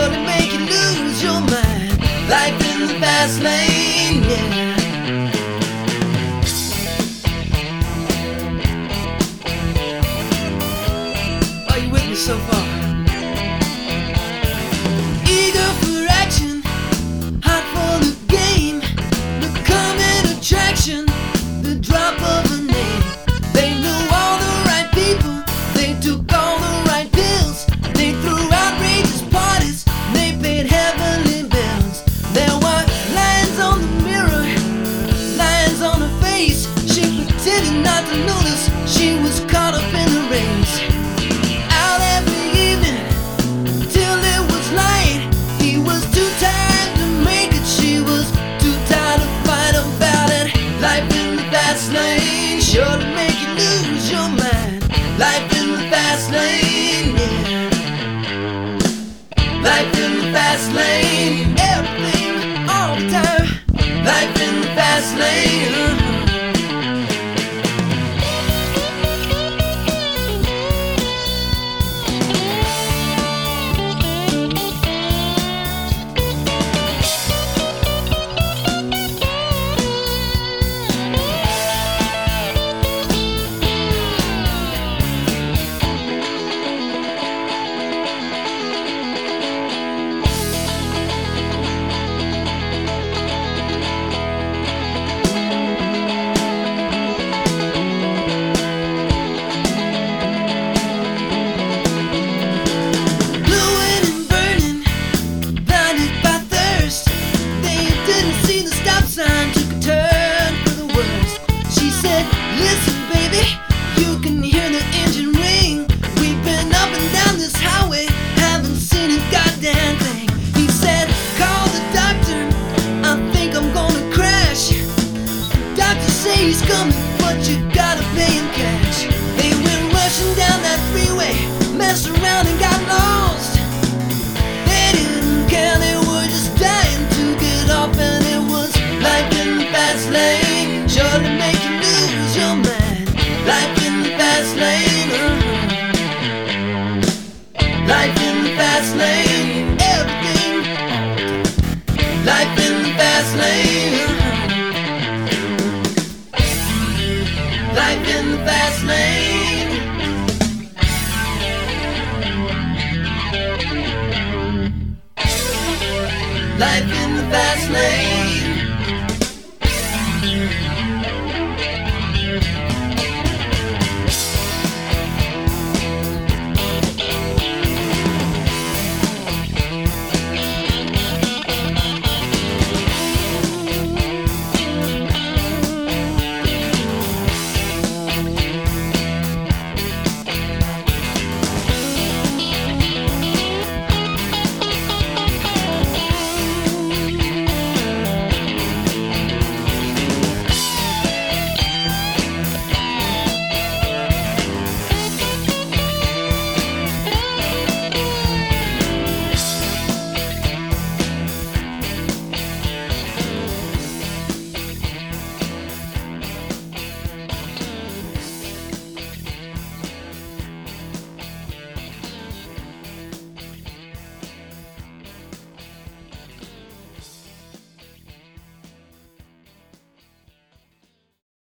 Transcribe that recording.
sure to make you lose your mind. Life in the fast lane, yeah. Are you with me so far? Eager for action, hot for the game, becoming attraction, the drop of a name. They knew all the right people, they took all the right pills, they threw outrageous parties, they paid heavenly bills. There were lines on the mirror, lines on her face. She pretended not to notice she was caught up in the race. Out every evening till it was light. He was too tired to make it, she was too tired to fight about it. Life in the fast lane, sure to make you lose your mind. Life in the fast lane, yeah. Life in the fast lane, everything, all the time. Life in the fast lane, he's coming, but you gotta pay him cash. They went rushing down that freeway, messed around and got lost. They didn't care, they were just dying to get off, and it was life in the fast lane, sure to make you lose your mind. Life in the fast lane, life in the fast lane, everything. Life in the fast lane, life in the fast lane.